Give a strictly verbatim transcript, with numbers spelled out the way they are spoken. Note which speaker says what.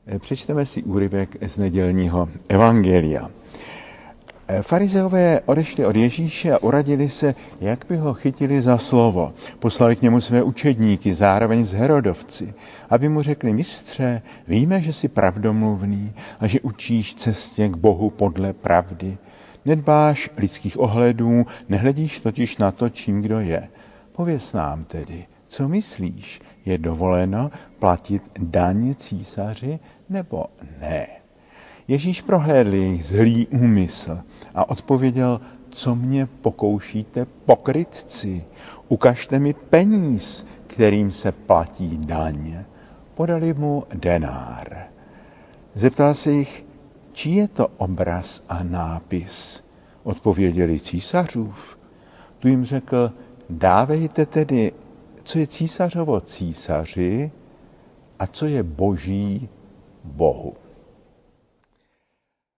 Speaker 1: Přečteme si úryvek z nedělního evangelia. Farizeové odešli od Ježíše a uradili se, jak by ho chytili za slovo. Poslali k němu své učedníky, zároveň s Herodovci, aby mu řekli: Mistře, víme, že jsi pravdomluvný a že učíš cestě k Bohu podle pravdy. Nedbáš lidských ohledů, nehledíš totiž na to, čím kdo je. Pověz nám tedy, co myslíš, je dovoleno platit daň císaři nebo ne? Ježíš prohlédl jejich zlý úmysl a odpověděl: Co mě pokoušíte, pokrytci? Ukažte mi peníz, kterým se platí daň. Podali mu denár. Zeptal se jich: Čí je to obraz a nápis? Odpověděli: Císařův. Tu jim řekl: Dávejte tedy, co je císařovo císaři a co je boží Bohu.